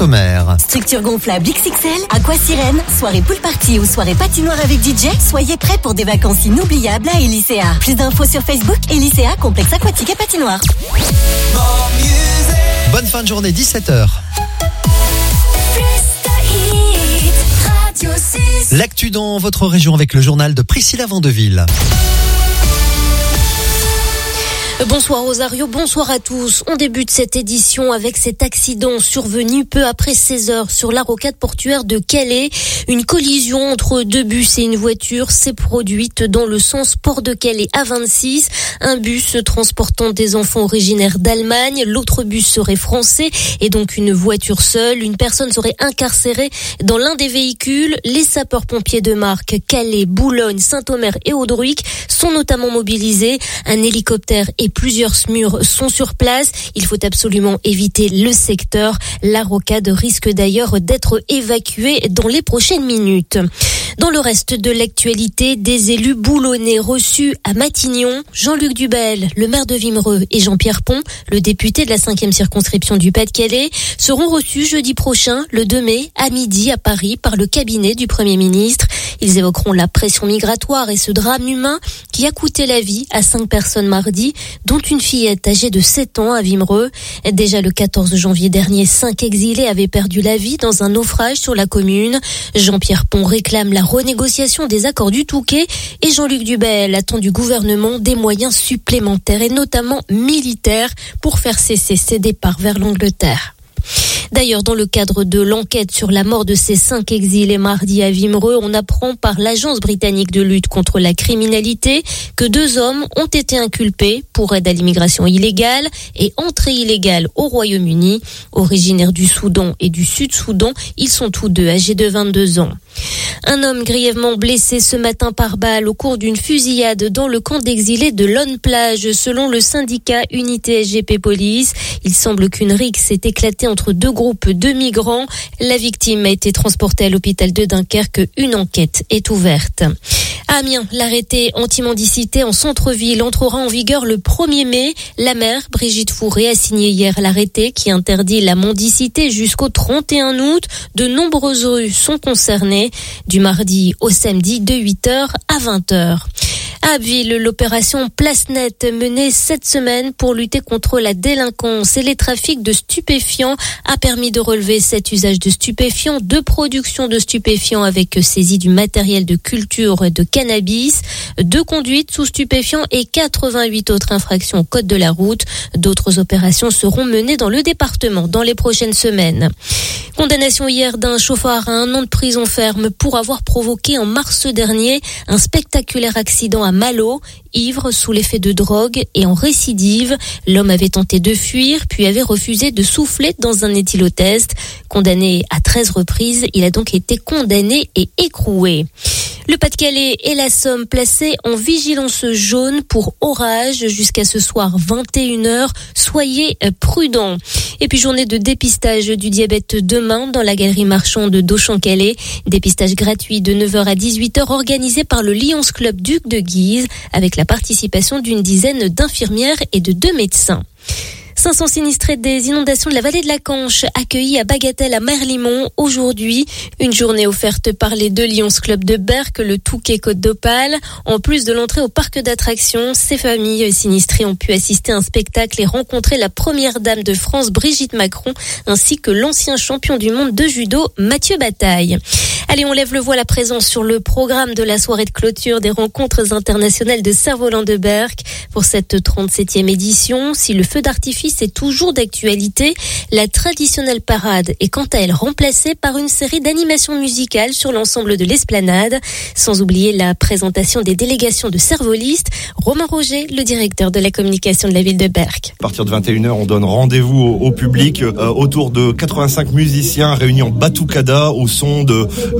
Saint-Omer. Structure gonflable XXL, Aquasirène, soirée pool party ou soirée patinoire avec DJ, soyez prêts pour des vacances inoubliables à Elysea. Plus d'infos sur Facebook, Elysea, complexe aquatique et patinoire. Bonne fin de journée, 17h. L'actu dans votre région avec le journal de Priscilla Vandeville. Bonsoir Rosario, bonsoir à tous. On débute cette édition avec cet accident survenu peu après 16h sur la rocade portuaire de Calais. Une collision entre deux bus et une voiture s'est produite dans le sens Port de Calais A26. Un bus transportant des enfants originaires d'Allemagne, l'autre bus serait français et donc une voiture seule. Une personne serait incarcérée dans l'un des véhicules. Les sapeurs-pompiers de marque Calais, Boulogne, Saint-Omer et Audruic sont notamment mobilisés. Un hélicoptère et plusieurs SMUR sont sur place. Il faut absolument éviter le secteur. La rocade risque d'ailleurs d'être évacuée dans les prochaines minutes. Dans le reste de l'actualité, des élus boulonnais reçus à Matignon. Jean-Luc Dubel, le maire de Wimereux, et Jean-Pierre Pont, le député de la 5e circonscription du Pas-de-Calais, seront reçus jeudi prochain, le 2 mai, à midi à Paris, par le cabinet du Premier ministre. Ils évoqueront la pression migratoire et ce drame humain qui a coûté la vie à 5 personnes mardi, dont une fillette âgée de 7 ans à Wimereux. Déjà le 14 janvier dernier, 5 exilés avaient perdu la vie dans un naufrage sur la commune. Jean-Pierre Pont réclame la renégociation des accords du Touquet et Jean-Luc Dubel attend du gouvernement des moyens supplémentaires et notamment militaires pour faire cesser ces départs vers l'Angleterre. D'ailleurs, dans le cadre de l'enquête sur la mort de ces 5 exilés mardi à Wimereux, on apprend par l'Agence britannique de lutte contre la criminalité que 2 hommes ont été inculpés pour aide à l'immigration illégale et entrée illégale au Royaume-Uni. Originaires du Soudan et du Sud-Soudan, ils sont tous deux âgés de 22 ans. Un homme grièvement blessé ce matin par balle au cours d'une fusillade dans le camp d'exilés de Lonne-Plage, selon le syndicat Unité SGP Police. Il semble qu'une rixe s'est éclatée entre 2 groupes de migrants. La victime a été transportée à l'hôpital de Dunkerque. Une enquête est ouverte. À Amiens, l'arrêté anti-mendicité en centre-ville entrera en vigueur le 1er mai. La maire, Brigitte Fourré, a signé hier l'arrêté qui interdit la mendicité jusqu'au 31 août. De nombreuses rues sont concernées du mardi au samedi de 8h à 20h. À Abbeville, l'opération Place Nette menée cette semaine pour lutter contre la délinquance et les trafics de stupéfiants a permis de relever 7 usages de stupéfiants, 2 productions de stupéfiants avec saisie du matériel de culture de cannabis, 2 conduites sous stupéfiants et 88 autres infractions au code de la route. D'autres opérations seront menées dans le département dans les prochaines semaines. Condamnation hier d'un chauffard à 1 an de prison ferme pour avoir provoqué en mars dernier un spectaculaire accident à Malo. Ivre, sous l'effet de drogue et en récidive, l'homme avait tenté de fuir puis avait refusé de souffler dans un éthylotest. Condamné à 13 reprises, il a donc été condamné et écroué. Le Pas-de-Calais et la Somme placés en vigilance jaune pour orage jusqu'à ce soir 21h. Soyez prudents. Et puis journée de dépistage du diabète demain dans la galerie marchande d'Auchan-Calais. Dépistage gratuit de 9h à 18h organisé par le Lions Club Duc de Guise avec la participation d'une dizaine d'infirmières et de 2 médecins. 500 sinistrés des inondations de la vallée de la Canche accueillis à Bagatelle à Merlimont aujourd'hui. Une journée offerte par les 2 Lions Club de Berck, le Touquet Côte d'Opale. En plus de l'entrée au parc d'attractions, ces familles sinistrées ont pu assister à un spectacle et rencontrer la première dame de France, Brigitte Macron, ainsi que l'ancien champion du monde de judo, Mathieu Bataille. Allez, on lève le voile à présent sur le programme de la soirée de clôture des rencontres internationales de Cerf-Volant de Berck pour cette 37e édition. Si le feu d'artifice est toujours d'actualité, la traditionnelle parade est quant à elle remplacée par une série d'animations musicales sur l'ensemble de l'esplanade, sans oublier la présentation des délégations de cervolistes. Romain Roger, le directeur de la communication de la ville de Berck. À partir de 21h, on donne rendez-vous au public autour de 85 musiciens réunis en batucada au son de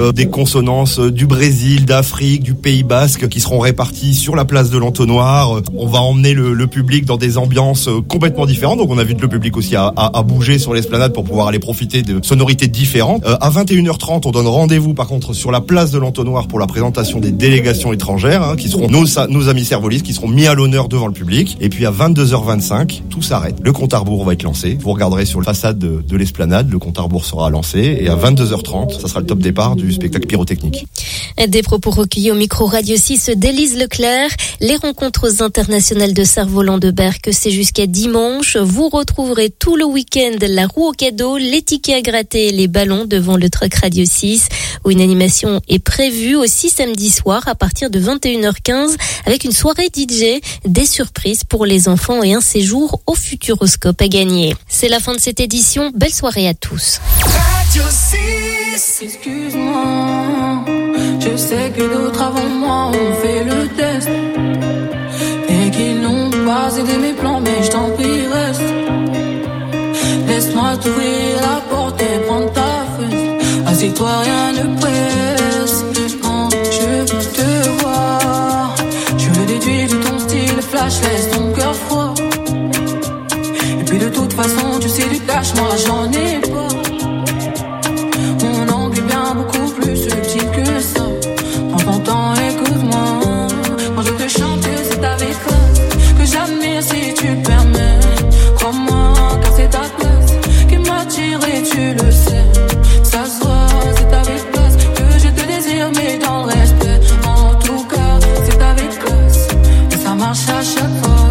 des consonances du Brésil, d'Afrique, du Pays Basque qui seront réparties sur la place de l'Entonnoir. On va emmener le public dans des ambiances complètement différentes. Donc on invite le public aussi à bouger sur l'esplanade pour pouvoir aller profiter de sonorités différentes. À 21h30, on donne rendez-vous par contre sur la place de l'Entonnoir pour la présentation des délégations étrangères qui seront nos amis servolistes qui seront mis à l'honneur devant le public. Et puis à 22h25, tout s'arrête. Le compte à rebours va être lancé. Vous regarderez sur la façade de l'esplanade, le compte à rebours sera lancé et à 22h30, ça sera le top départ du spectacle pyrotechnique. Des propos recueillis au micro Radio 6 d'Élise Leclerc. Les rencontres internationales de cerfs-volants de Berck, c'est jusqu'à dimanche. Vous retrouverez tout le week-end la roue au cadeau, les tickets à gratter et les ballons devant le truck Radio 6 où une animation est prévue aussi samedi soir à partir de 21h15 avec une soirée DJ, des surprises pour les enfants et un séjour au Futuroscope à gagner. C'est la fin de cette édition. Belle soirée à tous. Radio 6. Excuse-moi, je sais que d'autres avant moi ont fait le test et qu'ils n'ont pas aidé mes plans, mais je t'en prie reste. Laisse-moi t'ouvrir la porte et prendre ta fesse. Assieds-toi, rien ne presse. Quand je te vois, je le déduis de ton style flash, laisse ton cœur froid. Et puis de toute façon, tu sais du cash, moi j'en ai pas. Mon angle est bien beaucoup plus subtil que ça. Prends ton temps, écoute-moi. Quand je te chante, c'est avec classe que j'admire si tu permets. Crois-moi, car c'est ta place qui m'attire et tu le sais. Ça se voit, c'est avec classe que je te désire, mais dans le respect. En tout cas, c'est avec classe et ça marche à chaque fois.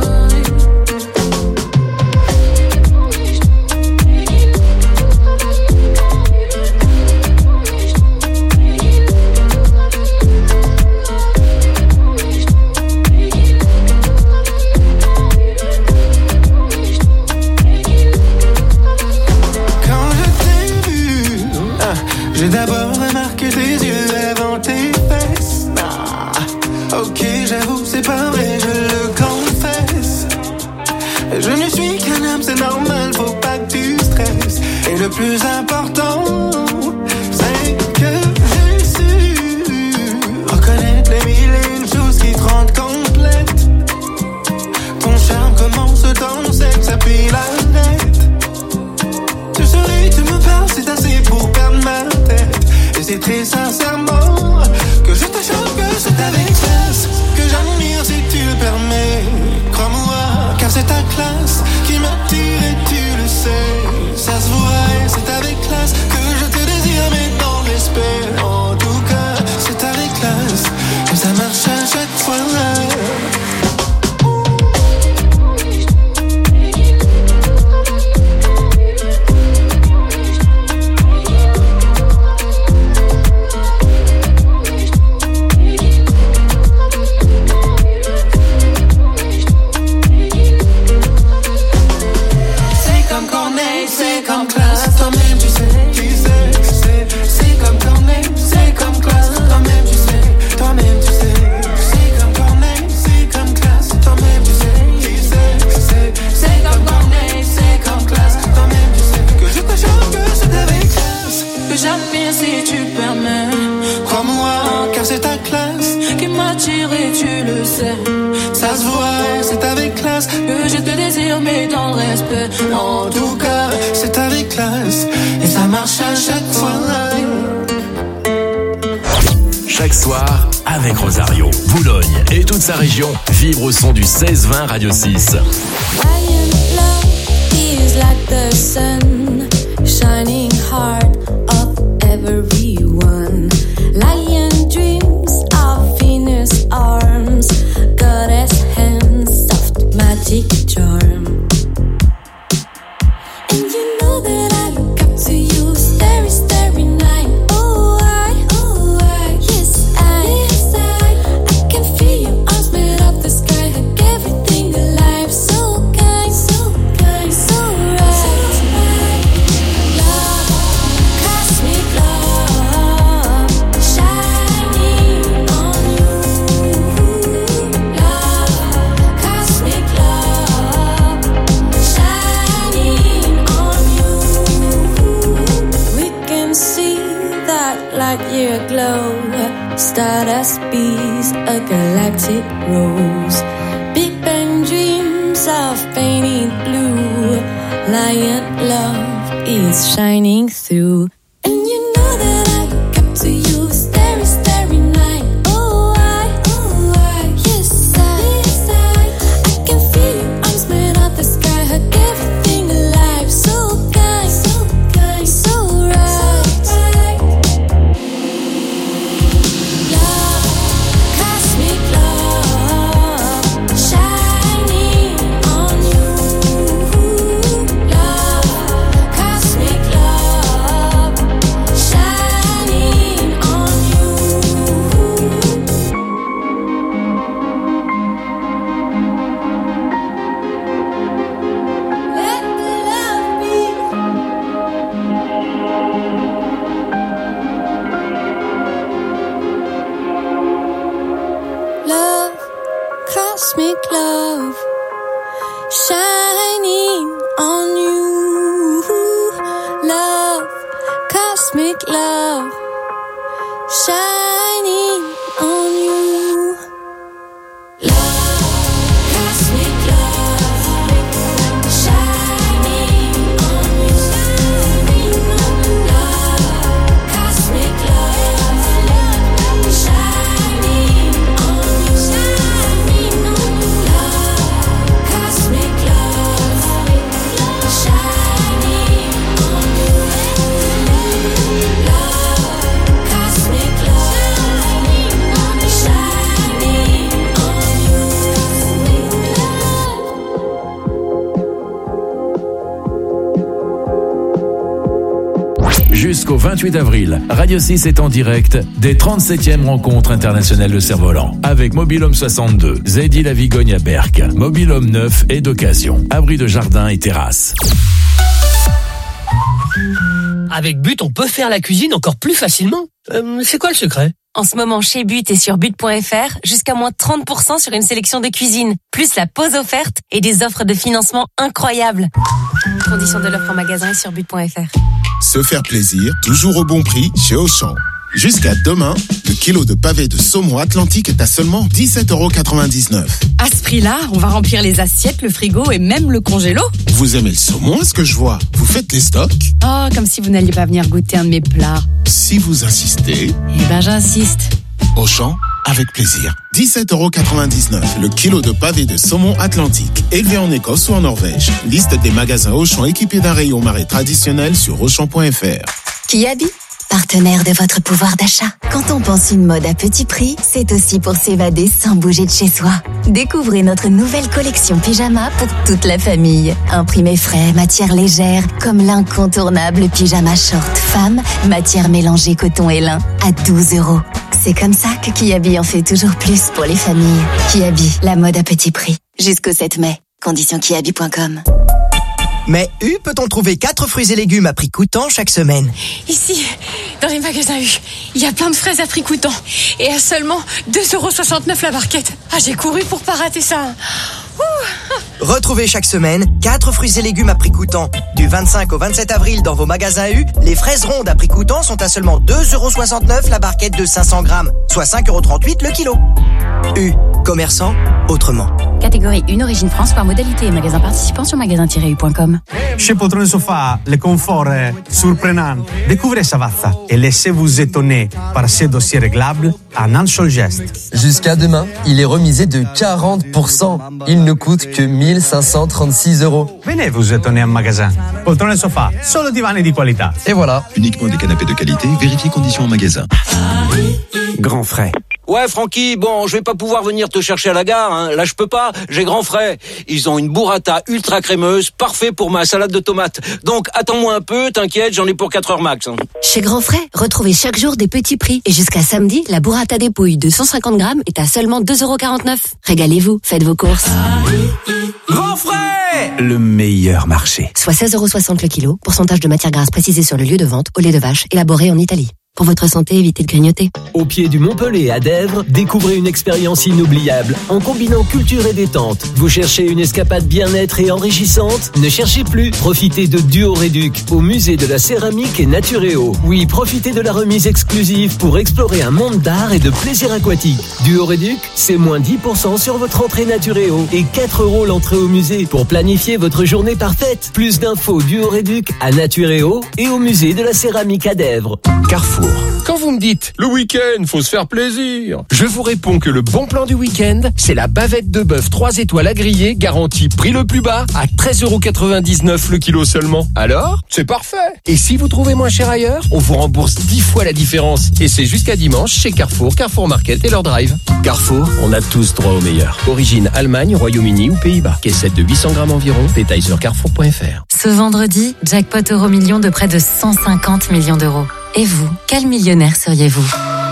J'ai d'abord remarqué tes yeux avant tes fesses. Ok, j'avoue, c'est pas vrai, je le confesse. Je ne suis qu'un homme, c'est normal, faut pas que tu stresses. Et le plus important, c'est que j'ai su reconnaître les mille et une choses qui te rendent complète. Ton charme commence dans le sexe, appuie l'arrête. Tu souris, tu me parles, c'est assez pour perdre ma tête. Et c'est très sincèrement que je te chante, que c'est avec classe que j'admire si tu le permets. Crois-moi, car c'est ta classe qui m'attire et tu le sais. Ça se voit et c'est avec classe que je te désire, mais dans le respect. En tout cas, c'est avec classe que ça marche à chaque fois. C'est comme classe, toi-même tu sais, c'est comme Corneille, c'est comme classe, toi-même tu sais, c'est comme Corneille, c'est comme classe, toi-même tu sais, c'est comme Corneille, c'est comme classe, toi-même tu sais, que je te chante, que c'est avec classe, que j'admire si tu permets, crois-moi, car c'est ta classe qui m'attire et tu le sais, ça se voit, c'est avec classe, que je te désire, mais dans le respect, en tout cas, c'est avec classe, et ça marche à chaque fois. Chaque soir, avec Rosario, Boulogne et toute sa région, vibre au son du 16-20 Radio 6. Lion love is like the sun, shining heart of everyone. Lion dreams of Venus arms, goddess hands, soft magic charm. And you know that I look up to you, starry, starry night. Oh, yes, I can feel your arms made of the sky, like everything alive. So kind, so right. light-year glow, stardust bees, a galactic rose. Big Bang dreams of painted blue, lion love is shining through. And you know that I look up to you, starry, starry night. Oh, yes, I can feel your arms made of the sky, hug everything alive. So kind, so right. Love, cosmic love, shining on you. Love, cosmic love, shining on you. Let the love be. Love, cosmic love, shining on you. Love, cosmic love, shining on you. Love, cosmic love, shining on you. Love, cosmic love, shining on you. Love, cosmic love, shining on you. Love, cosmic love, shining on you. Jusqu'au 28 avril, Radio 6 est en direct des 37e rencontres internationales de cerf-volant avec Mobilhome 62, Zeddy la Vigogne à Berck, Mobilhome 9 et d'occasion, abri de jardin et terrasse. Avec But, on peut faire la cuisine encore plus facilement. C'est quoi le secret ? En ce moment, chez But et sur but.fr, jusqu'à moins 30% sur une sélection de cuisine, plus la pause offerte et des offres de financement incroyables. Conditions de l'offre en magasin et sur but.fr. Se faire plaisir, toujours au bon prix chez Auchan. Jusqu'à demain, le kilo de pavé de saumon Atlantique est à seulement 17,99 €. À ce prix-là, on va remplir les assiettes, le frigo et même le congélo. Vous aimez le saumon, à ce que je vois? Vous faites les stocks? Oh, comme si vous n'alliez pas venir goûter un de mes plats. Si vous insistez... Eh ben, j'insiste. Auchan, avec plaisir. 17,99 € le kilo de pavé de saumon Atlantique, élevé en Écosse ou en Norvège. Liste des magasins Auchan équipés d'un rayon marée traditionnel sur Auchan.fr. Kiabi, partenaire de votre pouvoir d'achat. Quand on pense une mode à petit prix, c'est aussi pour s'évader sans bouger de chez soi. Découvrez notre nouvelle collection pyjama pour toute la famille. Imprimé frais, matière légère, comme l'incontournable pyjama short femme, matière mélangée coton et lin, à 12 €. C'est comme ça que Kiabi en fait toujours plus pour les familles. Kiabi, la mode à petit prix. Jusqu'au 7 mai. Conditions kiabi.com. Mais U peut-on trouver 4 fruits et légumes à prix coûtant chaque semaine? Ici, dans les magasins U, il y a plein de fraises à prix coûtant. Et à seulement 2,69 € la barquette. Ah, j'ai couru pour pas rater ça. Retrouvez chaque semaine 4 fruits et légumes à prix coûtant. Du 25 au 27 avril dans vos magasins U, les fraises rondes à prix coûtant sont à seulement 2,69 € la barquette de 500 grammes, soit 5,38 € le kilo. U, commerçant autrement. Catégorie 1, origine France, par modalité et magasin participant sur magasin-u.com. Chez Poltrone Sofa, le confort est surprenant. Découvrez Savazza et laissez-vous étonner par ses dossiers réglables en un seul geste. Jusqu'à demain, il est remisé de 40%. Il ne coûte que 1536 €. Venez vous étonner en magasin. Poltrone Sofa, solo divani di qualità. Et voilà. Uniquement des canapés de qualité, vérifiez conditions en magasin. Grand frais. Ouais, Francky, bon, je vais pas pouvoir venir te chercher à la gare, hein. Là, je peux pas. J'ai Grand Frais. Ils ont une burrata ultra crémeuse, parfait pour ma salade de tomates. Donc, attends-moi un peu, t'inquiète, j'en ai pour 4 heures max, hein. Chez Grand Frais, retrouvez chaque jour des petits prix. Et jusqu'à samedi, la burrata dépouille de 150 grammes est à seulement 2,49 €. Régalez-vous, faites vos courses. Grand Frais, le meilleur marché. Soit 16,60 € le kilo. Pourcentage de matière grasse précisé sur le lieu de vente au lait de vache, élaboré en Italie. Pour votre santé, évitez de grignoter. Au pied du Mont-Pelé à Dèvres, découvrez une expérience inoubliable en combinant culture et détente. Vous cherchez une escapade bien-être et enrichissante? Ne cherchez plus. Profitez de Duo-Réduc au musée de la céramique et Naturéo. Oui, profitez de la remise exclusive pour explorer un monde d'art et de plaisir aquatique. Duo-Réduc, c'est moins 10% sur votre entrée Naturéo et 4 € l'entrée au musée pour planifier votre journée parfaite. Plus d'infos Duo-Réduc à Naturéo et au musée de la céramique à Dèvres. Carrefour. Quand vous me dites, le week-end, faut se faire plaisir, je vous réponds que le bon plan du week-end, c'est la bavette de bœuf 3 étoiles à griller, garantie prix le plus bas, à 13,99 € le kilo seulement. Alors, c'est parfait. Et si vous trouvez moins cher ailleurs, on vous rembourse 10 fois la différence. Et c'est jusqu'à dimanche chez Carrefour, Carrefour Market et leur drive. Carrefour, on a tous droit au meilleur. Origine Allemagne, Royaume-Uni ou Pays-Bas. Caissette de 800 grammes environ, détail sur carrefour.fr. Ce vendredi, jackpot Euro-Million de près de 150 millions d'euros. Et vous, quel millionnaire seriez-vous ?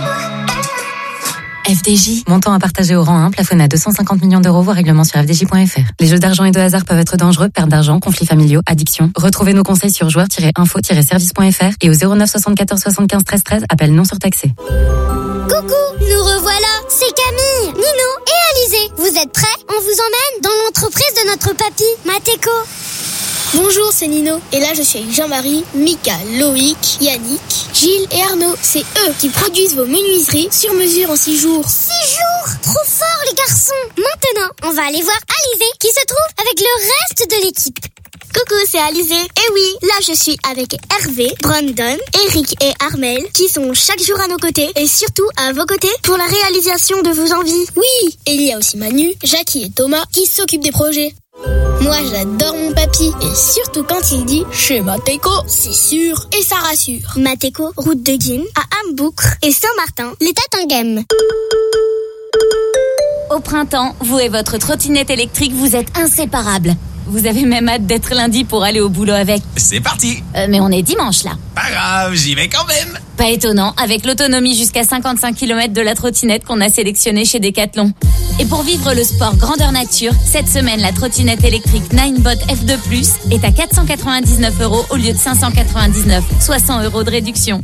FDJ, montant à partager au rang 1, plafonné à 250 millions d'euros, voire règlement sur fdj.fr. Les jeux d'argent et de hasard peuvent être dangereux, perte d'argent, conflits familiaux, addiction. Retrouvez nos conseils sur joueurs-info-service.fr et au 09 74 75 13 13, appel non surtaxé. Coucou, nous revoilà, c'est Camille, Nino et Alizé. Vous êtes prêts ? On vous emmène dans l'entreprise de notre papy, Mateko. Bonjour, c'est Nino. Et là, je suis avec Jean-Marie, Mika, Loïc, Yannick, Gilles et Arnaud. C'est eux qui produisent vos menuiseries sur mesure en 6 jours. 6 jours ? Trop fort, les garçons. Maintenant, on va aller voir Alizé qui se trouve avec le reste de l'équipe. Coucou, c'est Alizé. Et oui, là je suis avec Hervé, Brandon, Eric et Armel qui sont chaque jour à nos côtés et surtout à vos côtés pour la réalisation de vos envies. Oui, et il y a aussi Manu, Jackie et Thomas qui s'occupent des projets. Moi j'adore mon papy et surtout quand il dit chez Mateko, c'est sûr et ça rassure. Mateko, route de Guînes, à Amboucre et Saint-Martin, les Tatinghem. Au printemps, vous et votre trottinette électrique, vous êtes inséparables. Vous avez même hâte d'être lundi pour aller au boulot avec. C'est parti. Mais on est dimanche là. Pas grave, j'y vais quand même. Pas étonnant, avec l'autonomie jusqu'à 55 km de la trottinette qu'on a sélectionnée chez Decathlon. Et pour vivre le sport grandeur nature, cette semaine, la trottinette électrique Ninebot F2+, est à 499 € au lieu de 599, soit 100 € de réduction.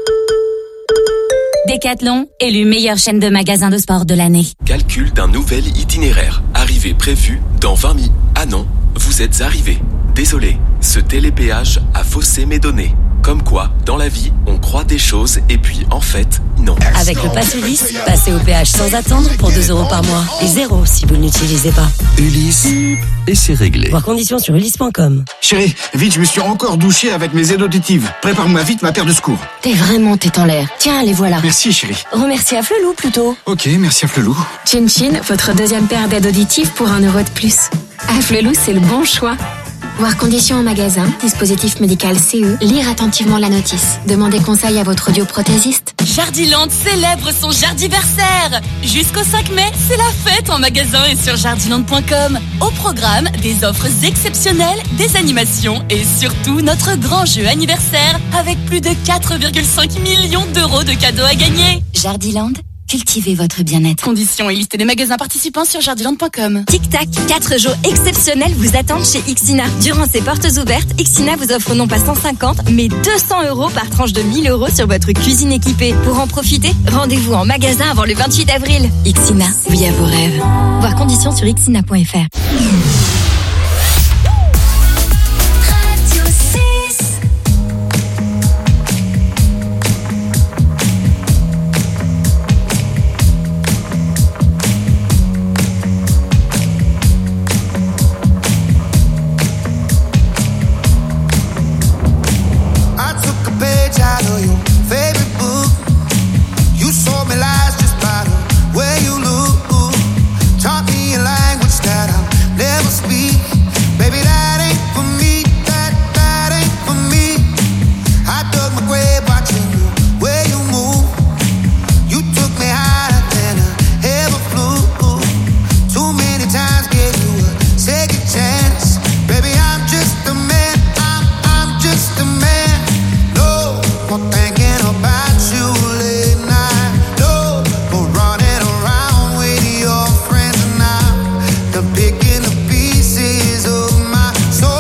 Decathlon, élu meilleure chaîne de magasins de sport de l'année. Calcul d'un nouvel itinéraire. Arrivée prévue dans 20 minutes. Ah non, vous êtes arrivé. Désolé, ce télépéage a faussé mes données. Comme quoi, dans la vie, on croit des choses et puis en fait, non. Avec le Pass Ulysse, passez au péage sans attendre pour 2 € par mois. Et 0 si vous ne l'utilisez pas. Ulysse, et c'est réglé. Voir conditions sur ulysse.com. Chérie, vite, je me suis encore douché avec mes aides auditives. Prépare-moi vite ma paire de secours. T'es vraiment tête en l'air. Tiens, les voilà. Merci, chérie. Remercie à Flelou plutôt. Ok, merci à Flelou. Chin Chin, votre deuxième paire d'aides auditives pour 1 € de plus. À Flelou, c'est le bon choix. Voir conditions en magasin, dispositif médical CE, lire attentivement la notice. Demandez conseil à votre audioprothésiste. Jardiland célèbre son jardiversaire. Jusqu'au 5 mai, c'est la fête en magasin et sur jardiland.com. Au programme, des offres exceptionnelles, des animations et surtout notre grand jeu anniversaire avec plus de 4,5 millions d'euros de cadeaux à gagner. Jardiland, cultivez votre bien-être. Conditions et liste des magasins participants sur jardiland.com. Tic-tac, 4 jours exceptionnels vous attendent chez Ixina. Durant ces portes ouvertes, Ixina vous offre non pas 150, mais 200 € par tranche de 1 000 € sur votre cuisine équipée. Pour en profiter, rendez-vous en magasin avant le 28 avril. Ixina, oui à vos rêves. Voir conditions sur ixina.fr.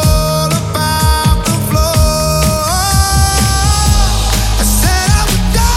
Die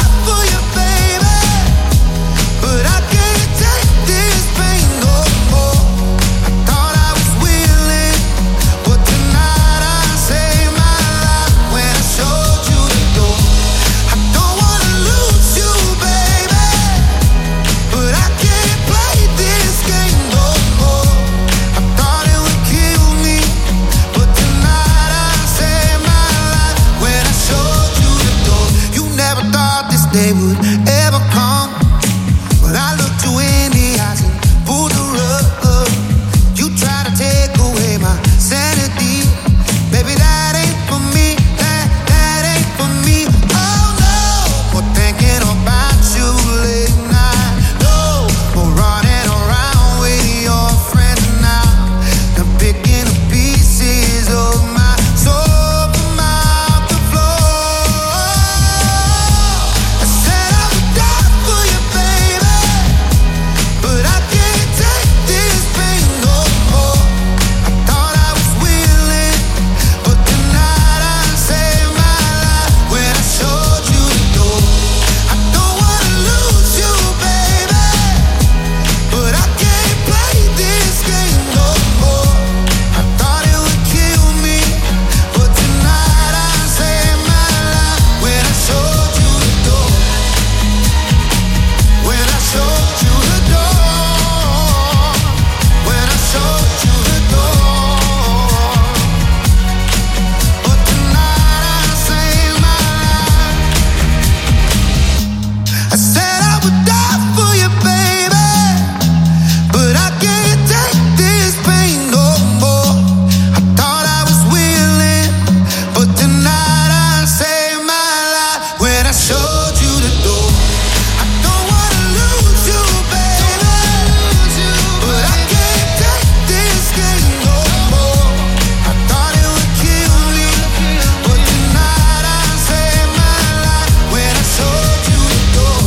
the day would ever come when I looked you in the eyes and pulled the rug. You try to take away my sanity, baby, that ain't for me, that ain't for me. Oh no, we're thinking about you late night. No, we're running around with your friends now. I'm picking up pieces of my soul from out the floor. I said I would die for you, baby, but I can't take this pain no more. I thought I was willing, but tonight I saved my life when I showed you the door. I don't wanna lose you, baby, but I can't play this game no more. I thought it would kill me, but tonight I saved my life when I showed you the door. When I showed you the door. When I showed you the door. But tonight I saved my life. I said I would die for you, baby, but I can't take this pain no more. I thought I was willing, but tonight I saved my life when I showed you the door. I don't wanna lose you, baby, but I can't take this game no more. I thought it would kill me, but tonight I saved my life when I showed you the door.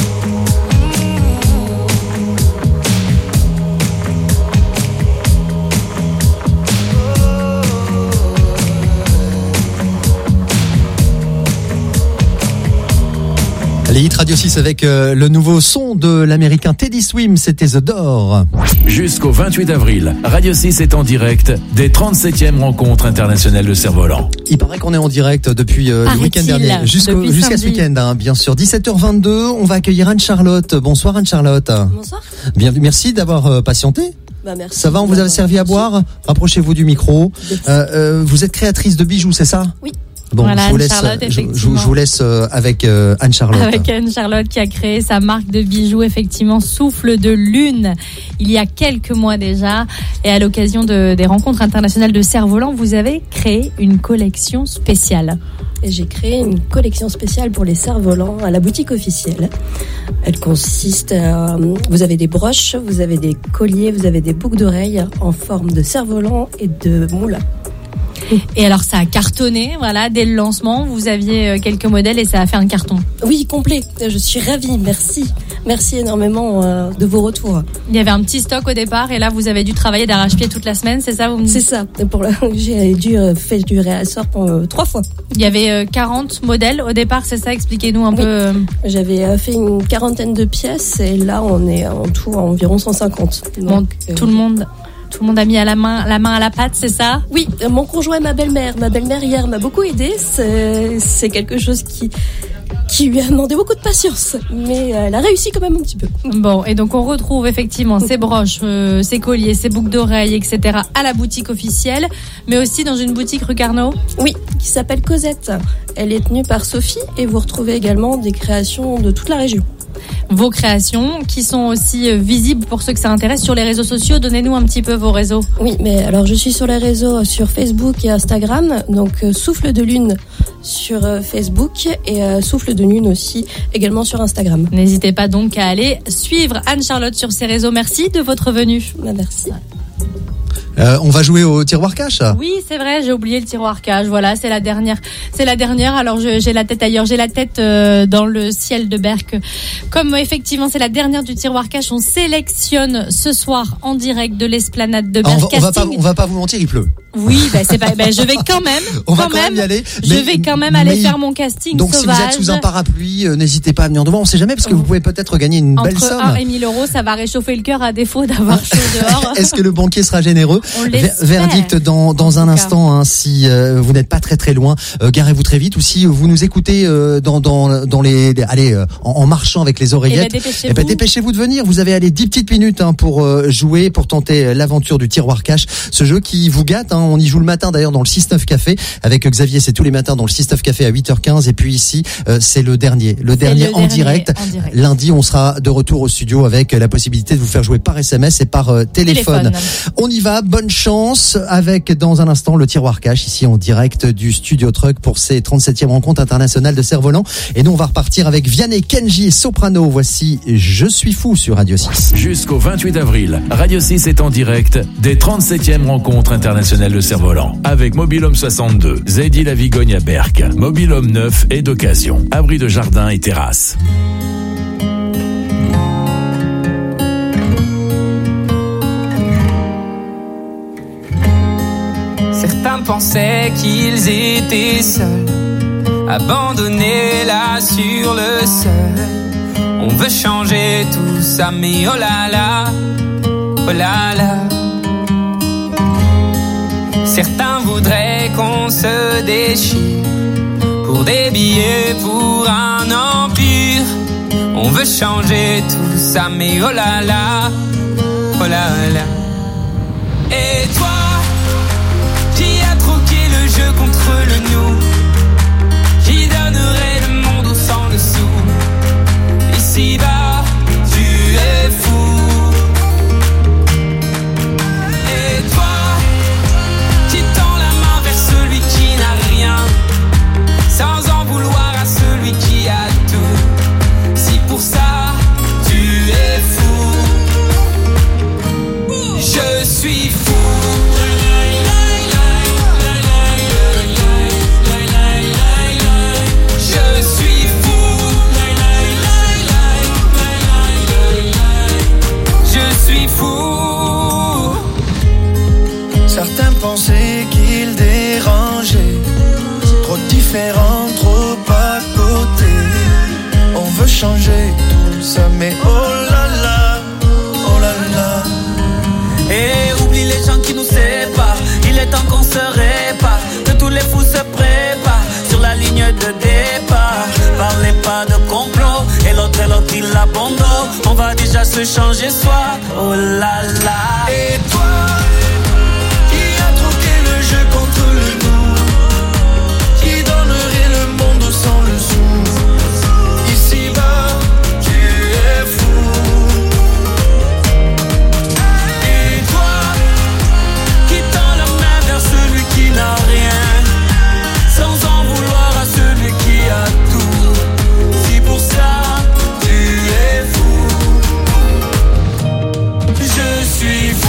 Les hits Radio 6 avec le nouveau son de l'américain Teddy Swims, c'était The Door. Jusqu'au 28 avril, Radio 6 est en direct des 37e rencontres internationales de cerf-volant. Il paraît qu'on est en direct depuis le week-end dernier, jusqu'à ce week-end, hein, bien sûr. 17h22, on va accueillir Anne-Charlotte. Bonsoir Anne-Charlotte. Bonsoir. Bienvenue, merci d'avoir patienté. Bah, merci. Ça va, on vous a servi à boire? Rapprochez-vous du micro. Vous êtes créatrice de bijoux, c'est ça? Oui. Bon, Voilà, je vous laisse avec Anne-Charlotte. Avec Anne-Charlotte qui a créé sa marque de bijoux, effectivement, Souffle de Lune, il y a quelques mois déjà. Et à l'occasion des rencontres internationales de cerfs-volants, vous avez créé une collection spéciale. Et j'ai créé une collection spéciale pour les cerfs-volants à la boutique officielle. Elle consiste à... Vous avez des broches, vous avez des colliers, vous avez des boucles d'oreilles en forme de cerf-volant et de moule. Et alors ça a cartonné, voilà, dès le lancement, vous aviez quelques modèles et ça a fait un carton. Oui, complet. Je suis ravie, merci. Merci énormément de vos retours. Il y avait un petit stock au départ et là vous avez dû travailler d'arrache-pied toute la semaine, c'est ça? C'est ça. J'ai dû faire du réassort 3 fois. Il y avait 40 modèles au départ, c'est ça? Expliquez-nous un peu. J'avais fait une 40aine de pièces et là on est en tout à environ 150. Donc, tout le monde a mis la main à la pâte, c'est ça? Oui, mon conjoint et ma belle-mère. Ma belle-mère hier m'a beaucoup aidée. C'est quelque chose qui lui a demandé beaucoup de patience, mais elle a réussi quand même un petit peu. Bon, et donc on retrouve effectivement ces broches, ces colliers, ces boucles d'oreilles, etc. à la boutique officielle, mais aussi dans une boutique rue Carnot. Oui, qui s'appelle Cosette. Elle est tenue par Sophie et vous retrouvez également des créations de toute la région. Vos créations qui sont aussi visibles pour ceux que ça intéresse sur les réseaux sociaux. Donnez-nous un petit peu vos réseaux. Oui, mais alors je suis sur les réseaux sur Facebook et Instagram, donc Souffle de Lune sur Facebook et Souffle de Lune aussi également sur Instagram. N'hésitez pas donc à aller suivre Anne-Charlotte sur ses réseaux. Merci de votre venue. Merci. On va jouer au tiroir cash. Oui, c'est vrai, j'ai oublié le tiroir cash. Voilà, c'est la dernière. Alors j'ai la tête ailleurs, j'ai la tête dans le ciel de Berck. Comme effectivement c'est la dernière du tiroir cash, on sélectionne ce soir en direct de l'esplanade de Berck. On va pas vous mentir, il pleut. Oui, je vais quand même. On va quand même y aller. Je vais quand même aller faire mon casting donc sauvage. Si vous êtes sous un parapluie, n'hésitez pas à venir devant. On sait jamais parce que vous pouvez peut-être gagner une belle somme. Entre 1 et 1 000 euros, ça va réchauffer le cœur à défaut d'avoir chaud dehors. Est-ce que le banquier sera généreux? Verdict dans un instant, hein, si vous n'êtes pas très loin, garez-vous très vite, ou si vous nous écoutez dans les en marchant avec les oreillettes, dépêchez-vous de venir. Vous avez 10 petites minutes pour jouer, pour tenter l'aventure du tiroir cash, ce jeu qui vous gâte, hein. On y joue le matin d'ailleurs dans le 6-9 Café avec Xavier, c'est tous les matins dans le 6-9 Café à 8h15, et puis ici c'est le dernier en direct. Lundi on sera de retour au studio avec la possibilité de vous faire jouer par SMS et par téléphone. On y va, bonne chance avec dans un instant le tiroir cash ici en direct du Studio Truck pour ces 37e rencontres internationales de cerf-volant. Et nous on va repartir avec Vianney, Kenji et Soprano. Voici Je suis fou sur Radio 6. Jusqu'au 28 avril, Radio 6 est en direct des 37e rencontres internationales de cerf-volant avec Mobil-Home 62, Zeddy la Vigogne à Berck, Mobil-Home 9 et d'occasion, abri de jardin et terrasse. Certains pensaient qu'ils étaient seuls, abandonnés là sur le sol. On veut changer tout ça, mais oh là là, oh là là. Certains voudraient qu'on se déchire pour des billets, pour un empire. On veut changer tout ça, mais oh là là, oh là là. Et toi, qui a troqué le jeu contre le nous, qui donnerait le monde au sang dessous. Ici-bas, tu es fou. Et toi, qui tend la main vers celui qui n'a rien, sans en vouloir à celui qui a tout. Si pour ça, tu es fou. Je suis fou. Certains pensaient qu'ils dérangeaient, trop différents, trop à côté. On veut changer tout ça, mais oh là là, oh là là. Et oublie les gens qui nous séparent, il est temps qu'on se répare, que tous les fous se préparent sur la ligne de départ. Parlez pas de complot, et l'autre il abandonne. On va déjà se changer soi, oh là là. Et toi, contre le nous, qui donnerait le monde sans le sou. Ici-bas, tu es fou. Et toi, qui tend la main vers celui qui n'a rien, sans en vouloir à celui qui a tout. Si pour ça, tu es fou. Je suis fou.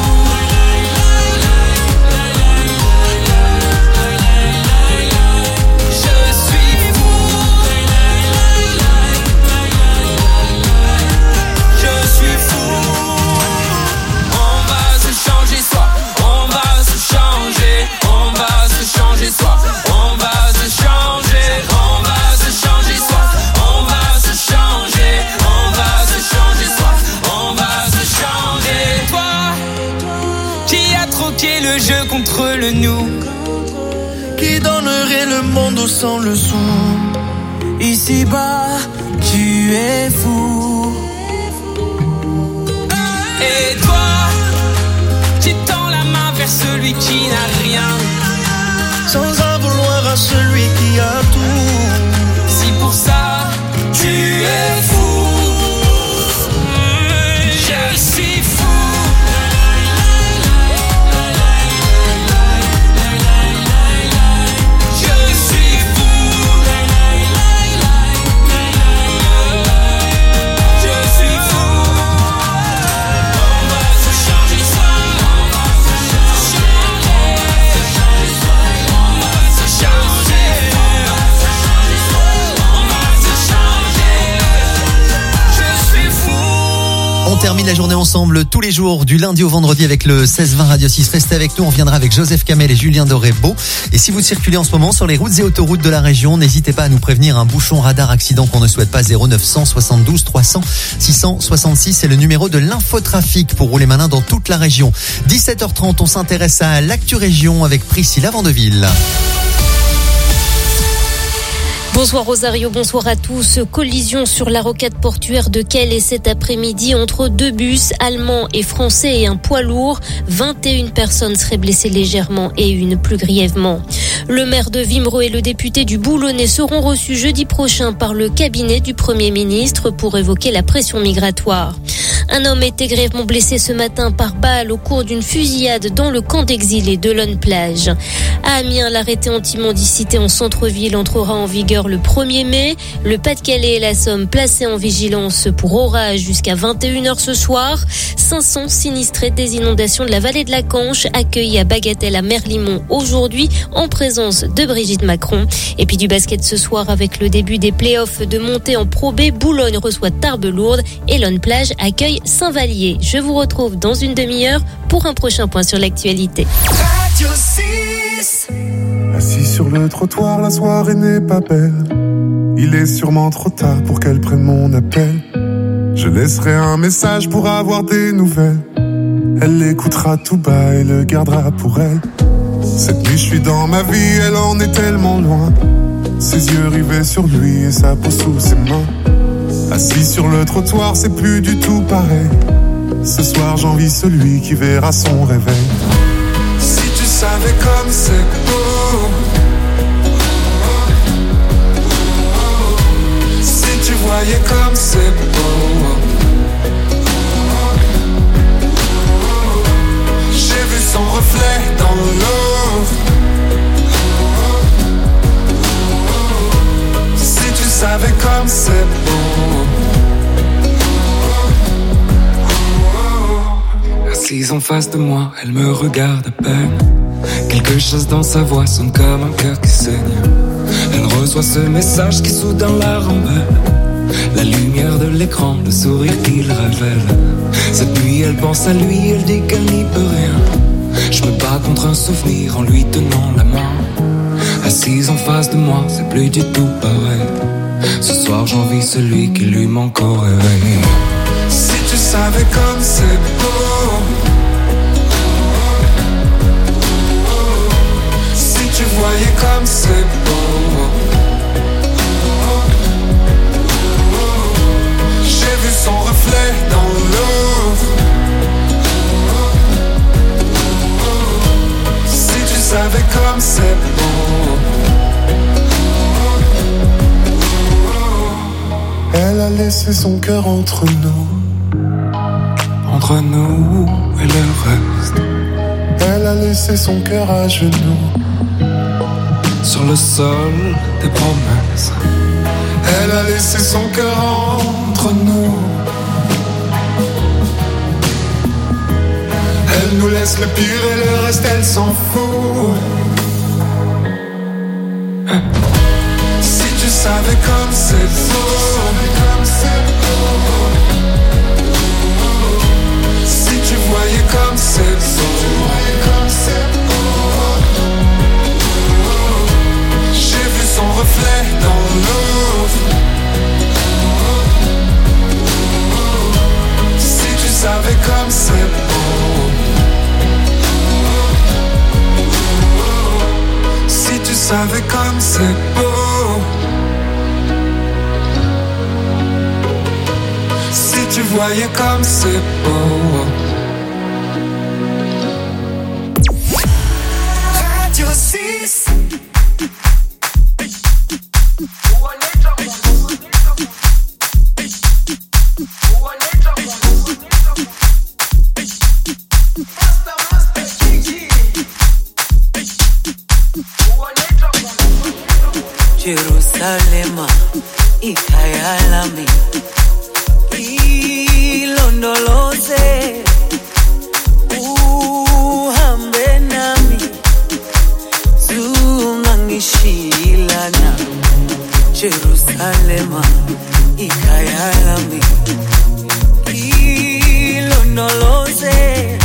Le jeu contre le nous, qui donnerait le monde sans le sou. Ici-bas, tu es fou. Et toi, tu tends la main vers celui qui n'a rien, sans en vouloir à celui qui a tout. Si pour ça, tu es fou. Je suis fou. termine la journée ensemble tous les jours du lundi au vendredi avec le 16-20 Radio 6. Restez avec nous, on viendra avec Joseph Kamel et Julien Doré-Beau. Et si vous circulez en ce moment sur les routes et autoroutes de la région, n'hésitez pas à nous prévenir, un bouchon radar accident qu'on ne souhaite pas. 0972 300 666, c'est le numéro de l'infotrafic pour rouler malin dans toute la région. 17h30, on s'intéresse à l'actu région avec Priscilla Vandeville. Bonsoir Rosario, bonsoir à tous. Collision sur la rocade portuaire de Calais cet après-midi entre deux bus allemands et français et un poids lourd. 21 personnes seraient blessées légèrement et une plus grièvement. Le maire de Wimereux et le député du Boulonnais seront reçus jeudi prochain par le cabinet du Premier ministre pour évoquer la pression migratoire. Un homme a été grièvement blessé ce matin par balle au cours d'une fusillade dans le camp d'exilés de Lonne-Plage. À Amiens, l'arrêté anti-mendicité en centre-ville entrera en vigueur le 1er mai. Le Pas-de-Calais et la Somme placés en vigilance pour orage jusqu'à 21h ce soir. 500 sinistrés des inondations de la vallée de la Canche accueillis à Bagatelle à Merlimont aujourd'hui en présence de Brigitte Macron. Et puis du basket ce soir avec le début des playoffs de montée en Pro B. Boulogne reçoit Tarbes-Lourdes et Lonne-Plage accueille Saint-Vallier. Je vous retrouve dans une demi-heure pour un prochain point sur l'actualité. Radio 6. Assis sur le trottoir, la soirée n'est pas belle. Il est sûrement trop tard pour qu'elle prenne mon appel. Je laisserai un message pour avoir des nouvelles. Elle l'écoutera tout bas et le gardera pour elle. Cette nuit je suis dans ma vie, elle en est tellement loin. Ses yeux rivés sur lui et sa peau sous ses mains. Assis sur le trottoir, c'est plus du tout pareil. Ce soir j'envie celui qui verra son réveil. Si tu savais comme c'est beau, si tu voyais comme c'est beau. J'ai vu son reflet dans l'eau. Si tu savais comme c'est beau. Assise en face de moi, elle me regarde à peine. Quelque chose dans sa voix sonne comme un cœur qui saigne. Elle reçoit ce message qui soudain la rembelle. La lumière de l'écran, le sourire qu'il révèle. Cette nuit elle pense à lui, elle dit qu'elle n'y peut rien. Je me bats contre un souvenir en lui tenant la main. Assise en face de moi, c'est plus du tout pareil. Ce soir j'envie celui qui lui manque au réveil. Si tu savais comme c'est beau, si tu voyais comme c'est beau. J'ai vu son reflet dans l'eau. Si tu savais comme c'est beau. Elle a laissé son cœur entre nous. Entre nous et le reste. Elle a laissé son cœur à genoux. Sur le sol des promesses. Elle a laissé son cœur entre nous. Elle nous laisse le pire et le reste elle s'en fout. Si tu savais comme c'est beau. Si tu voyais comme c'est beau. J'ai vu son reflet dans l'eau. Si tu savais comme c'est beau. Si tu savais comme c'est beau. Si tu voyais comme c'est beau. Radio 6. Jerusalema, ikhaya lami, ilondoloze, uhambe nami, zungangishilana. Jerusalema, ikhaya lami, ilondoloze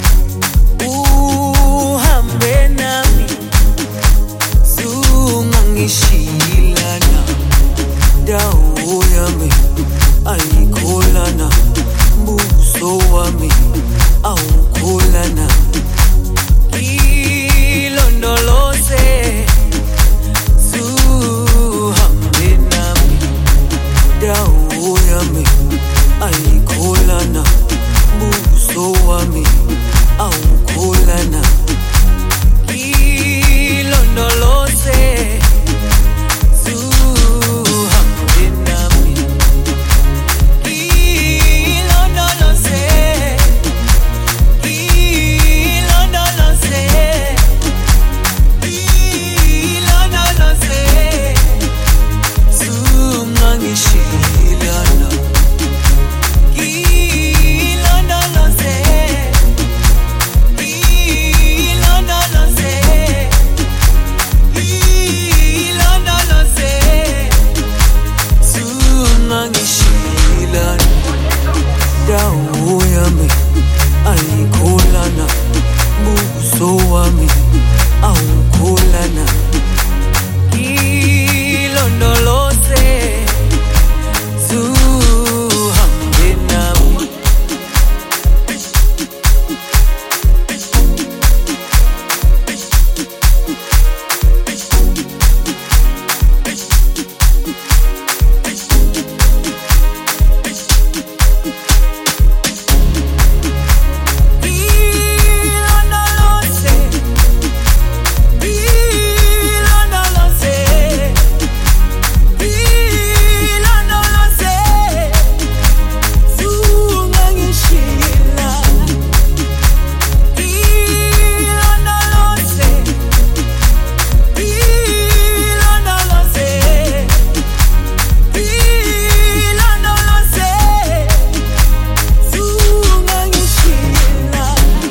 uhambe nami zungangishilana dawo yami ayikholana buso wami awukholana ilondoloze zuhambe nami dawo yami ayikholana buso wami awukholana ilondoloze zuhambe nami ilondoloze ilondoloze ilondoloze zungangishilana ilondoloze ilondoloze ilondoloze zungangishilana dawo yami ayikholana buso wami awukholana ilondoloze zuhambe nami ilondoloze ilondoloze ilondoloze zungangishilana ilondoloze ilondoloze ilondoloze zungangishilana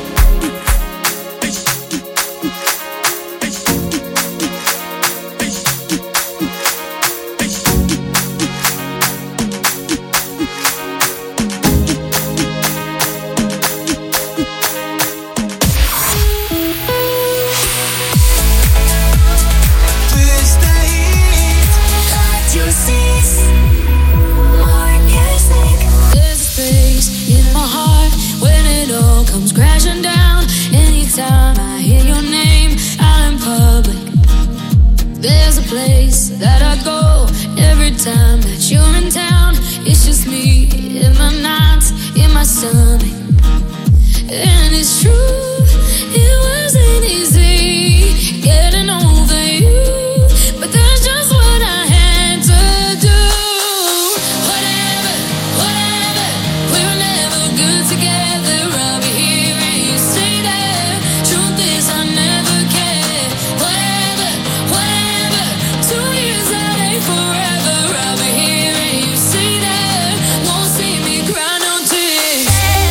There's a space in my heart when it all comes crashing down. Anytime I hear your name out in public, there's a place that I go every time that you're in town. It's just me in my nights, in my stomach. And it's true, it wasn't easy getting over you, but that's just what I had to do. Whatever, whatever, we were never good together. I'll be here and you stay there. Truth is I never cared. Whatever, whatever, 2 years that ain't forever. I'll be here and you stay there. Won't see me cry no tears.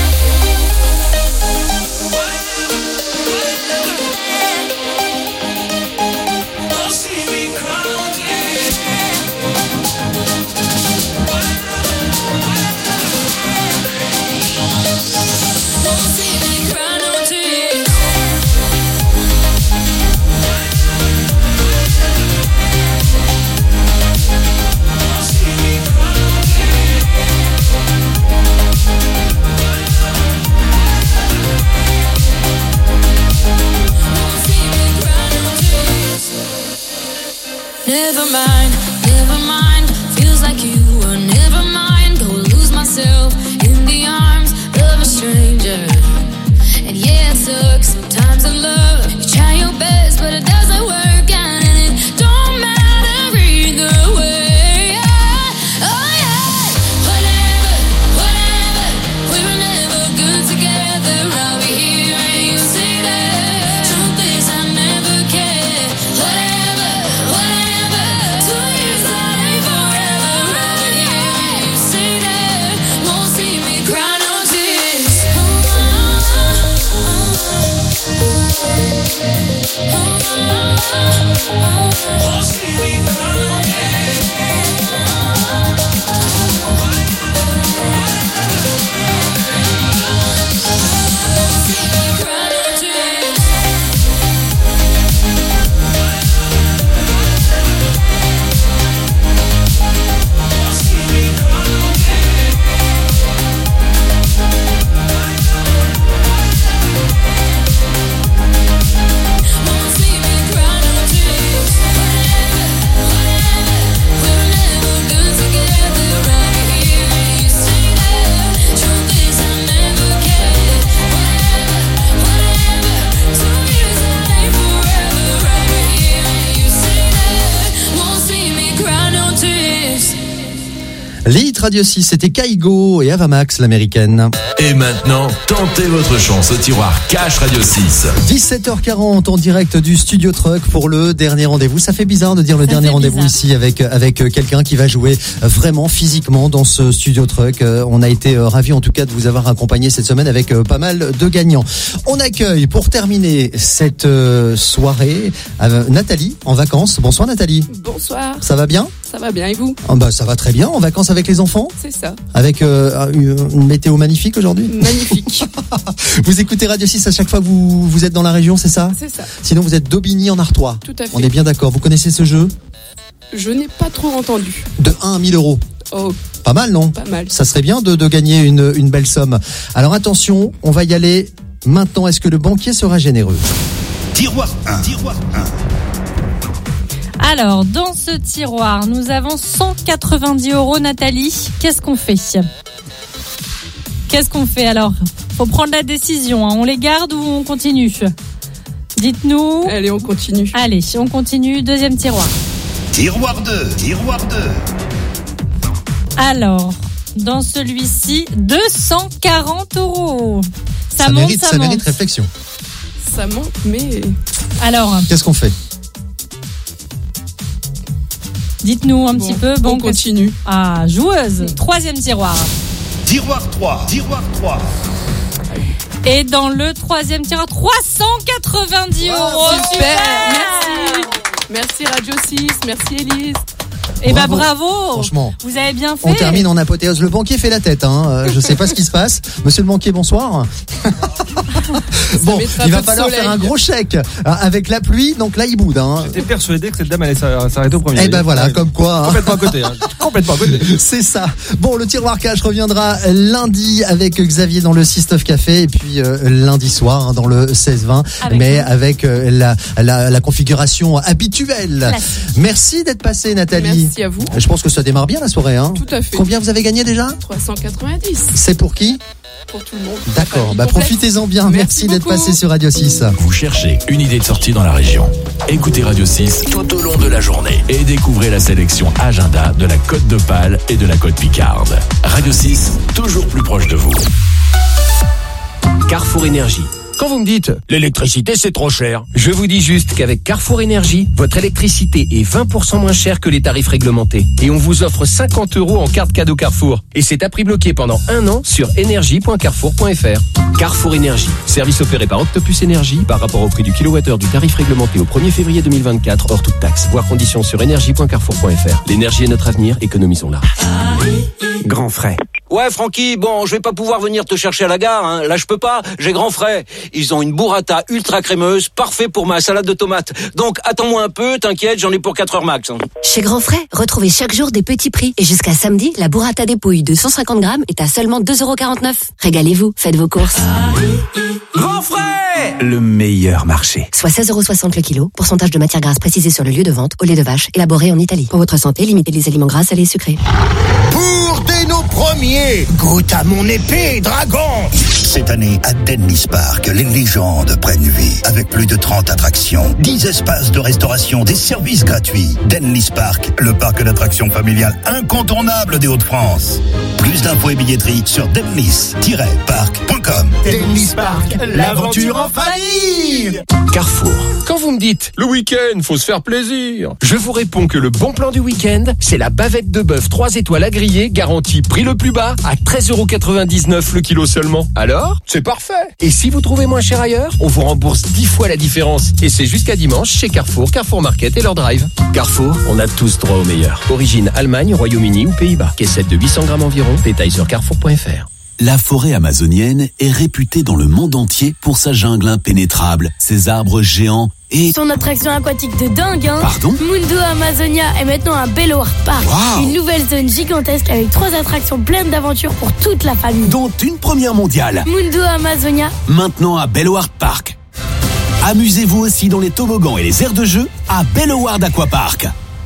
Won't see me cry no tears. Won't see me cry no tears. Won't see me cry no Won't see me cry no tears. Never mind, never mind. Feels like you were never mine. Go lose myself in the arms of a stranger. And yeah, it sucks sometimes in love. You try your best, but it doesn't work out, and it don't matter either way. Oh yeah, whatever, whatever. We were never good together. I'll be here and you stay there. Truth is I never cared. Whatever, whatever. 2 years that ain't forever. I'll be here and you stay there. Won't see me cry no tears. Won't see me cry no tears. Les hits Radio 6, c'était Kaigo et Avamax, l'américaine. Et maintenant, tentez votre chance au tiroir Cash Radio 6. 17h40 en direct du Studio Truck pour le dernier rendez-vous. Ça fait bizarre de dire le dernier rendez-vous ici avec quelqu'un qui va jouer vraiment physiquement dans ce Studio Truck. On a été ravis en tout cas de vous avoir accompagné cette semaine avec pas mal de gagnants. On accueille pour terminer cette soirée Nathalie en vacances. Bonsoir Nathalie. Bonsoir. Ça va bien ? Ça va bien et vous ? Ça va très bien. En vacances avec les enfants ? C'est ça. Avec une météo magnifique aujourd'hui ? Magnifique. Vous écoutez Radio 6 à chaque fois que vous êtes dans la région, c'est ça ? C'est ça. Sinon vous êtes d'Aubigny en Artois. Tout à fait. On est bien d'accord. Vous connaissez ce jeu ? Je n'ai pas trop entendu. De 1 à 1000 euros. Oh. Pas mal, non ? Pas mal. Ça serait bien de gagner une belle somme. Alors attention, on va y aller maintenant. Est-ce que le banquier sera généreux ? Tiroir 1. Alors, dans ce tiroir, nous avons 190 €, Nathalie. Qu'est-ce qu'on fait ? Alors, faut prendre la décision. On les garde ou on continue ? Dites-nous. Allez, on continue. Allez, on continue. Deuxième tiroir. Tiroir 2. Alors, dans celui-ci, 240 €. Ça mérite réflexion. Ça monte, mais... Alors, qu'est-ce qu'on fait ? Dites-nous un petit peu. On continue. Ah, joueuse. Troisième tiroir. Tiroir 3. Et dans le troisième tiroir, 390 €. Super. Merci Radio 6. Merci Élise. Eh ben bravo. Franchement. Vous avez bien fait. On termine en apothéose. Le banquier fait la tête. Je sais pas ce qui se passe. Monsieur le banquier, bonsoir. Bon, il va falloir faire un gros chèque avec la pluie. Donc là, il boude. J'étais persuadé que cette dame allait s'arrêter au premier. Eh ben voilà, comme quoi. Complètement à côté. Complètement à côté. C'est ça. Bon, le tiroir cash reviendra lundi avec Xavier dans le Sistov Café et puis lundi soir dans le 16-20, mais avec la configuration habituelle. Classique. Merci d'être passé, Nathalie. Merci à vous. Je pense que ça démarre bien la soirée. Tout à fait. Combien vous avez gagné déjà ? 390. C'est pour qui ? Pour tout le monde. D'accord, profitez-en bien. Merci d'être passé sur Radio 6. Vous cherchez une idée de sortie dans la région ? Écoutez Radio 6 tout au long de la journée et découvrez la sélection agenda de la Côte d'Opale et de la Côte Picarde. Radio 6, toujours plus proche de vous. Carrefour Énergie. Quand vous me dites « l'électricité c'est trop cher », je vous dis juste qu'avec Carrefour Énergie, votre électricité est 20% moins chère que les tarifs réglementés. Et on vous offre 50 € en carte cadeau Carrefour. Et c'est à prix bloqué pendant 1 an sur énergie.carrefour.fr. Carrefour Énergie, service opéré par Octopus Énergie par rapport au prix du kilowattheure du tarif réglementé au 1er février 2024 hors toute taxe. Voir conditions sur énergie.carrefour.fr. L'énergie est notre avenir, économisons-la. Grand frais. Ouais, Francky, bon, je vais pas pouvoir venir te chercher à la gare, hein. Là, je peux pas, j'ai grand frais. Ils ont une burrata ultra crémeuse, parfait pour ma salade de tomates. Donc, attends-moi un peu, t'inquiète, j'en ai pour 4 heures max. Chez Grand Frais, retrouvez chaque jour des petits prix. Et jusqu'à samedi, la burrata dépouille de 150 grammes est à seulement 2,49 €. Régalez-vous, faites vos courses. Grand frais! Le meilleur marché. Soit 16,60 € le kilo. Pourcentage de matière grasse précisé sur le lieu de vente au lait de vache, élaboré en Italie. Pour votre santé, limitez les aliments gras, salés et sucrés. Pour dès nos premiers, goûte à mon épée, dragon! Cette année, à Dennis Park, les légendes prennent vie. Avec plus de 30 attractions, 10 espaces de restauration, des services gratuits. Dennis Park, le parc d'attractions familial incontournable des Hauts-de-France. Plus d'infos et billetterie sur dennis-park.com. Dennis Park, l'aventure en famille! Carrefour. Quand vous me dites « le week-end, faut se faire plaisir », je vous réponds que le bon plan du week-end, c'est la bavette de bœuf 3 étoiles à griller, garantie prix le plus bas, à 13,99 € le kilo seulement. Alors, c'est parfait. Et si vous trouvez moins cher ailleurs, on vous rembourse 10 fois la différence. Et c'est jusqu'à dimanche chez Carrefour, Carrefour Market et leur drive. Carrefour, on a tous droit au meilleur. Origine Allemagne, Royaume-Uni ou Pays-Bas. Caissette de 800 grammes environ. Détail sur carrefour.fr. La forêt amazonienne est réputée dans le monde entier pour sa jungle impénétrable, ses arbres géants et... Son attraction aquatique de dingue, hein. Pardon ? Mundo Amazonia est maintenant un Bellower Park. Wow. Une nouvelle zone gigantesque avec 3 attractions pleines d'aventures pour toute la famille. Dont une première mondiale. Mundo Amazonia. Maintenant à Bellower Park. Amusez-vous aussi dans les toboggans et les aires de jeu à Bellower Aquapark.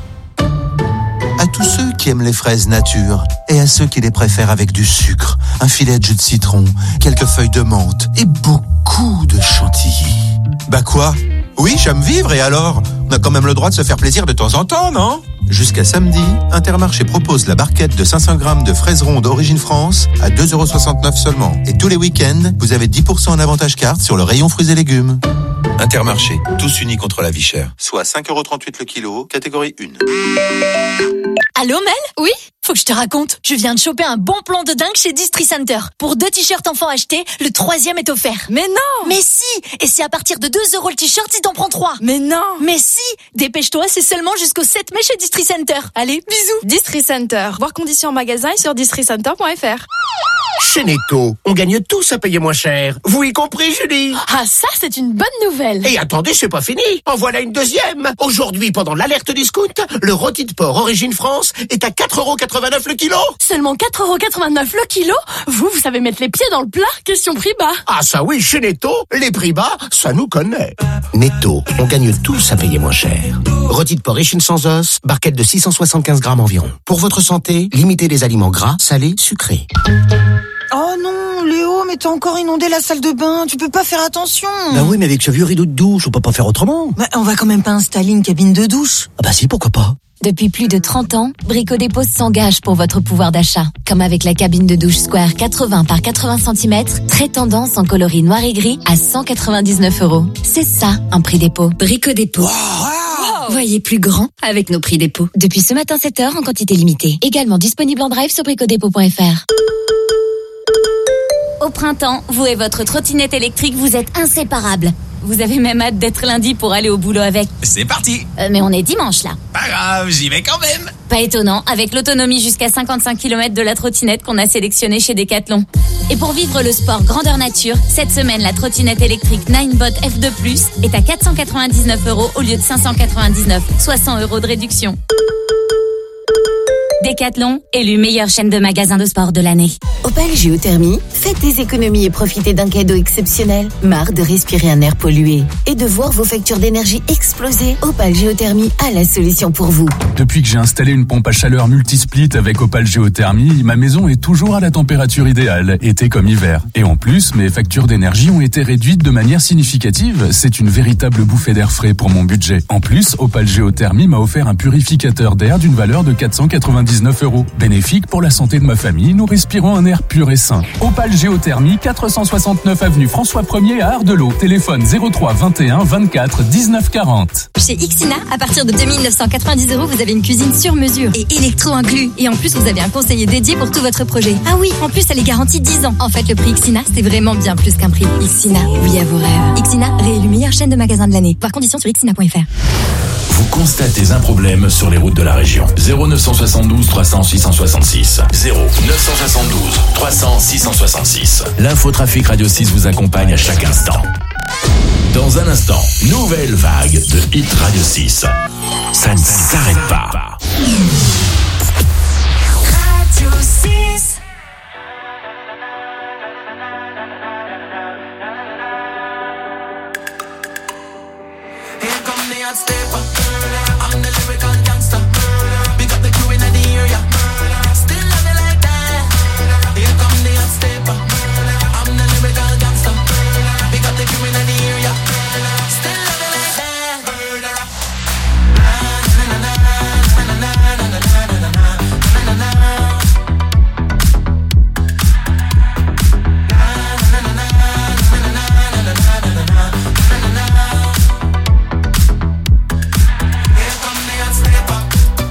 À tous ceux qui aiment les fraises nature et à ceux qui les préfèrent avec du sucre, un filet de jus de citron, quelques feuilles de menthe et beaucoup de chantilly. Bah quoi ? Oui, j'aime vivre et alors ? On a quand même le droit de se faire plaisir de temps en temps, non ? Jusqu'à samedi, Intermarché propose la barquette de 500 grammes de fraises rondes Origine France à 2,69€ seulement. Et tous les week-ends, vous avez 10% en avantage carte sur le rayon fruits et légumes. Intermarché, tous unis contre la vie chère. Soit 5,38€ le kilo, catégorie 1. Allô Mel ? Oui ? Faut que je te raconte. Je viens de choper un bon plan de dingue chez Distri Center. Pour 2 t-shirts enfants achetés, le 3e est offert. Mais non ! Mais si ! Et c'est à partir de 2€ le t-shirt si t'en prends 3. Mais non ! Mais si ! Dépêche-toi, c'est seulement jusqu'au 7 mai chez Distri Center. Allez, bisous ! Distri Center. Voir conditions en magasin et sur districenter.fr. Chez Netto, on gagne tous à payer moins cher. Vous y compris, Julie? Ah, ça, c'est une bonne nouvelle. Et attendez, c'est pas fini. En voilà une deuxième. Aujourd'hui, pendant l'alerte discount, le rôti de porc Origine France est à 4,89€ le kilo. Seulement 4,89€ le kilo? Vous savez mettre les pieds dans le plat? Question prix bas. Ah ça oui, chez Netto, les prix bas, ça nous connaît. Netto, on gagne tous à payer moins cher. Rôti de porc échine sans os, barquette de 675 grammes environ. Pour votre santé, limitez les aliments gras, salés, sucrés. Oh non, Léo, mais t'as encore inondé la salle de bain, tu peux pas faire attention. Bah oui, mais avec ce vieux rideau de douche, on peut pas faire autrement. Bah, on va quand même pas installer une cabine de douche. Ah bah si, pourquoi pas. Depuis plus de 30 ans, Brico Dépôt s'engage pour votre pouvoir d'achat. Comme avec la cabine de douche Square 80 par 80 cm, très tendance en coloris noir et gris à 199€. C'est ça, un prix dépôt. Brico Dépôt. Wow. Voyez plus grand avec nos prix dépôt. Depuis ce matin 7h en quantité limitée. Également disponible en drive sur bricodépôt.fr. Au printemps, vous et votre trottinette électrique, vous êtes inséparables. Vous avez même hâte d'être lundi pour aller au boulot avec. C'est parti. Mais on est dimanche là. Pas grave, j'y vais quand même. Pas étonnant, avec l'autonomie jusqu'à 55 km de la trottinette qu'on a sélectionnée chez Decathlon. Et pour vivre le sport grandeur nature, cette semaine, la trottinette électrique Ninebot F2+, est à 499€ au lieu de 599, soit 100€ de réduction. Decathlon, élu meilleure chaîne de magasins de sport de l'année. Opel Géothermie, faites des économies et profitez d'un cadeau exceptionnel. Marre de respirer un air pollué et de voir vos factures d'énergie exploser. Opel Géothermie a la solution pour vous. Depuis que j'ai installé une pompe à chaleur multisplit avec Opel Géothermie, ma maison est toujours à la température idéale, été comme hiver. Et en plus, mes factures d'énergie ont été réduites de manière significative. C'est une véritable bouffée d'air frais pour mon budget. En plus, Opel Géothermie m'a offert un purificateur d'air d'une valeur de 499€. Bénéfique pour la santé de ma famille, nous respirons un air pur et sain. Opal Géothermie, 469 avenue François 1er à Ardelot. Téléphone 03 21 24 19 40. Chez Ixina, à partir de 2990€, vous avez une cuisine sur mesure et électro inclus. Et en plus, vous avez un conseiller dédié pour tout votre projet. Ah oui, en plus, elle est garantie 10 ans. En fait, le prix Ixina, c'est vraiment bien plus qu'un prix. Ixina, oui à vos rêves. Ixina, réélu meilleure chaîne de magasins de l'année. Voir conditions sur ixina.fr. Vous constatez un problème sur les routes de la région. 0972 300 666. 0972 300 666. L'infotrafic Radio 6 vous accompagne à chaque instant. Dans un instant, nouvelle vague de Hit Radio 6. Ça ne s'arrête pas. Radio 6. Here come the hot stepper. I'm the lyrical gangster. Big up the crew in the area. Still love it like that. Here come the hot stepper. I'm the lyrical gangster. Big up the crew in the area. Still love it like that. Here come the hot stepper.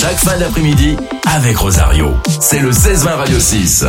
chaque fin d'après-midi avec Rosario. C'est le 16-20 Radio 6.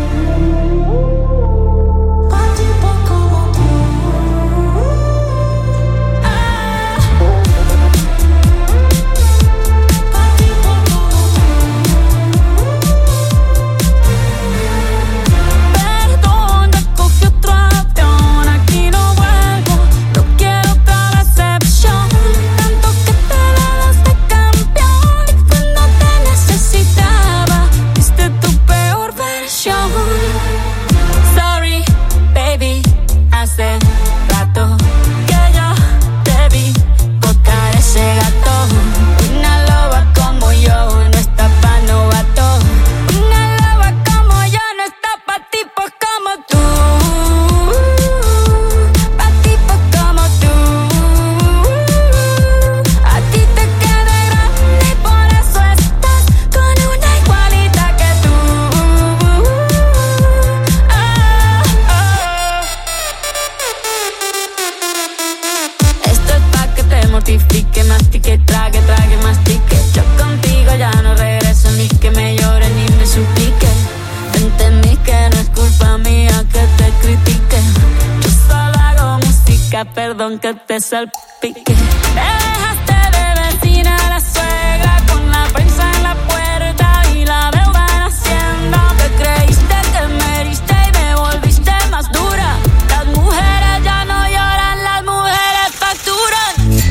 Perdón que te salpique. Dejaste de vecina a la suegra con la prensa en la puerta y la deuda en Hacienda. Te creíste que me heriste y me volviste más dura. Las mujeres ya no lloran, las mujeres facturan.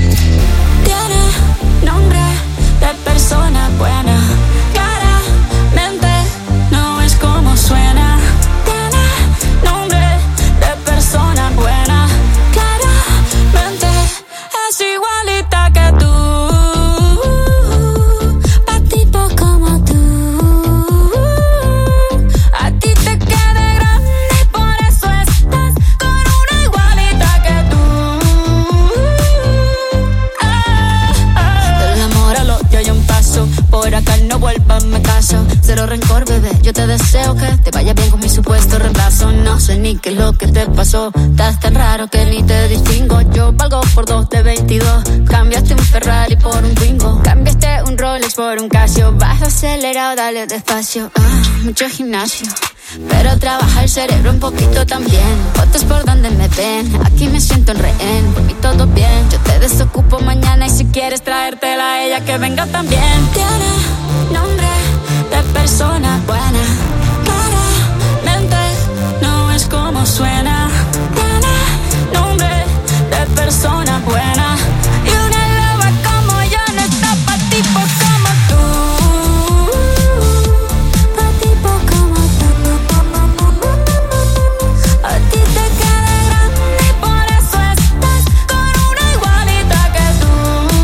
Tiene nombre de persona buena, claramente no es como suena. Tiene nombre de persona buena, es igualita que tú, pa' tipos como tú. A ti te queda grande y por eso estás con una igualita que tú. Del amor al odio hay un paso, por acá no vuelvas, me caso. Cero rencor, bebé, yo te deseo que te vaya bien con mi supuesto reemplazo. No sé ni qué es lo que te pasó, estás tan raro que ni te distingo. Yo valgo por 2 de 22, cambiaste un Ferrari por un Twingo, cambiaste un Rolex por un Casio. Vas acelerado, dale despacio. Mucho gimnasio, pero trabaja el cerebro un poquito también. Fotos por donde me ven, aquí me siento en rehén. Por mí todo bien, yo te desocupo mañana y si quieres traértela a ella que venga también. Tiene nombre de persona buena, claramente no es como suena. Tiene nombre de persona buena y una loba como yo no está pa' tipos como tú, pa' tipos como tú. A ti te queda grande y por eso estás con una igualita que tú.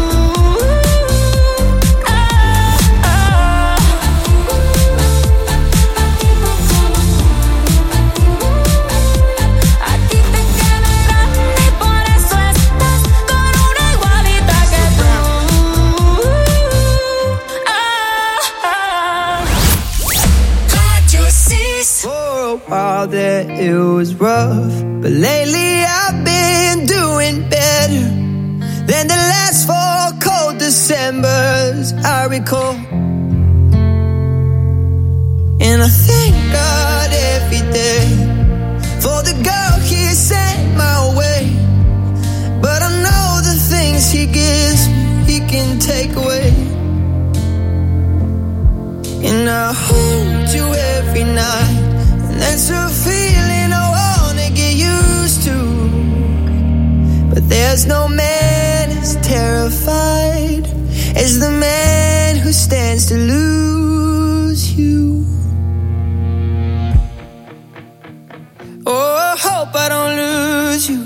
While there it was rough, but lately I've been doing better than the last 4 cold Decembers I recall. And I thank God every day for the girl He sent my way. But I know the things He gives me, He can take away. And I hold you every night. That's a feeling I wanna get used to. But there's no man as terrified as the man who stands to lose you. Oh, I hope I don't lose you.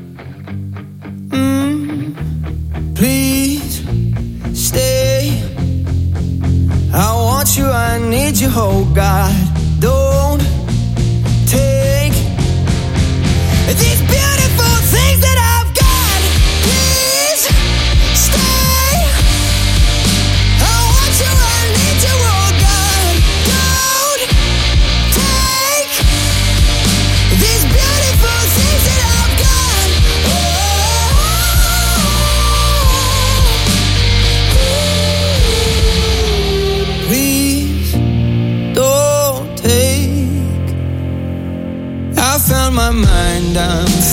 Please stay. I want you, I need you, oh God. Don't take these beautiful things that I've got. Please stay. I want you, I need you, oh God. Don't take these beautiful things that I've got.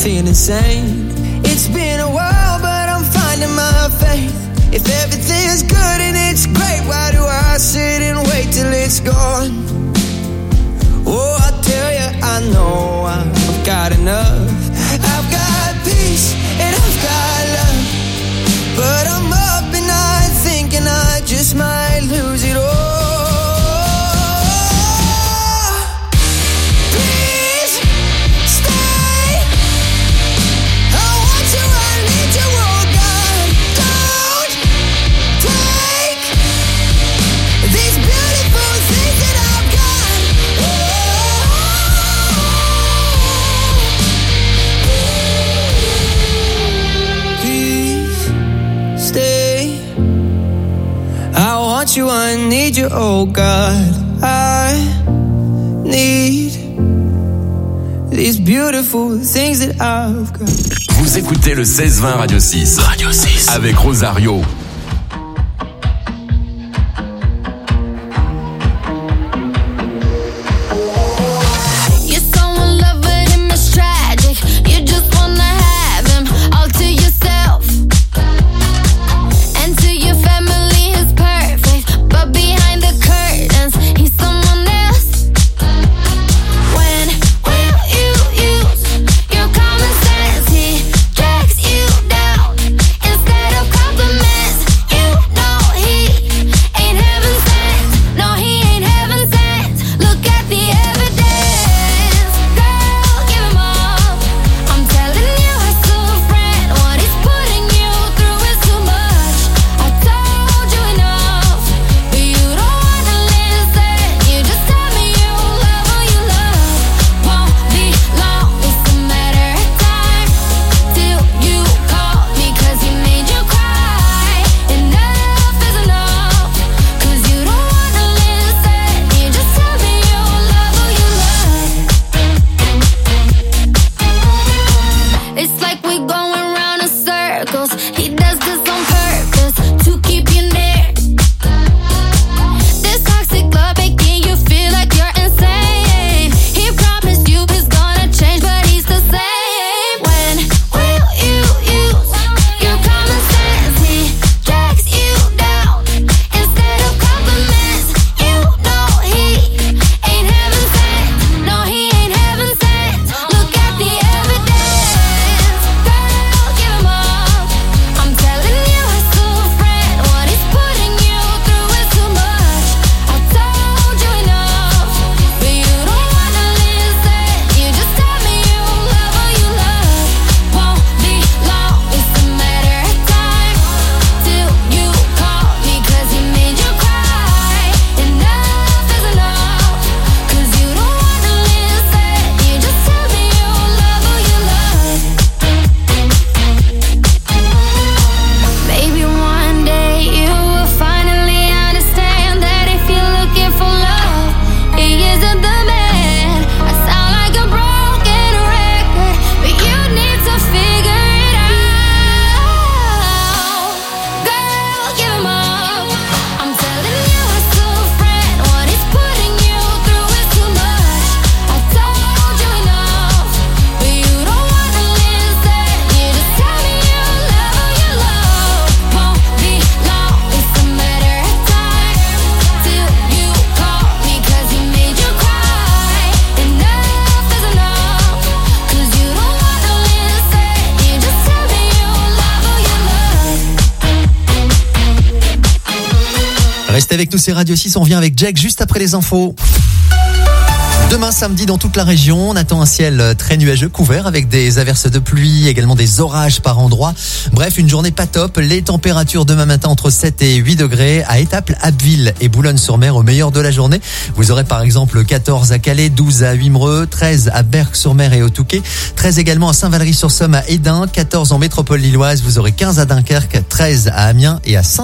feel insane. It's been a while, but I'm finding my faith. If everything's good and it's great, why do I sit and wait till it's gone? Oh, I tell you, I know I've got enough. I've got peace and I've got love, but I'm up at night thinking I just might lose it all. Please stay. I want you, I need you, oh God. Don't take these beautiful things that I've got. Please stay. I want you, I need you, oh God. I need these beautiful things that I've got. Vous écoutez le 16-20 Radio 6. Radio 6. Avec Rosario. You're so in love with him, it's tragic. You just wanna have him all to yourself. And to your family, he's perfect, but behind the curtains, he's someone else. When will you use your common sense? He drags you down instead of compliments. You know he ain't heaven sent. No, he ain't heaven sent. Look at the evidence. Girl, give him up. I'm telling you, I saw a friend. What he's putting you through is too much. I told you enough, but you don't wanna listen. You just tell me you love who you love. Won't be long, it's a matter of time till you call me 'cause he made you cry. Enough is enough, 'cause you don't wanna listen. You just tell me you love who you love. It's like we're going round in circles. He does this on purpose to keep you near. This toxic love making you feel like you're insane. He promised you he's gonna change, but he's the same. When will you use your common sense? He drags you down instead of compliments. You know he ain't heaven sent. No, he ain't heaven sent. Look at the evidence. Girl, give him up. I'm telling you, I saw a friend. What he's putting you through is too much. I told you enough, but you don't wanna listen. You just tell me you love who you love. Won't be long, it's a matter of time till you call me 'cause he made you cry. Enough is enough, 'cause you don't wanna listen. You just tell me you love who you love. Maybe one day you will finally understand that if you're looking for love, he isn't the man. I sound like a broken record, but you need to figure it out. Girl, give him up. I'm telling you, I saw a friend. What he's putting you through is too much. I told you enough, but you don't wanna listen. You just tell me you love who you love. Won't be long, it's a matter of time till you call me 'cause he made you cry. Enough is enough, 'cause you don't wanna listen. You just tell me you love who you love. Restez avec nous, c'est Radio 6, on vient avec Jack juste après les infos. Demain samedi dans toute la région, on attend un ciel très nuageux, couvert avec des averses de pluie, également des orages par endroits. Bref, une journée pas top. Les températures demain matin entre 7 et 8 degrés à Étaples, Abbeville et Boulogne-sur-Mer au meilleur de la journée. Vous aurez par exemple 14 à Calais, 12 à Wimereux, 13 à Berck-sur-Mer et au Touquet, 13 également à Saint-Valery-sur-Somme, à Édin, 14 en métropole lilloise. Vous aurez 15 à Dunkerque, 13 à Amiens et à Saint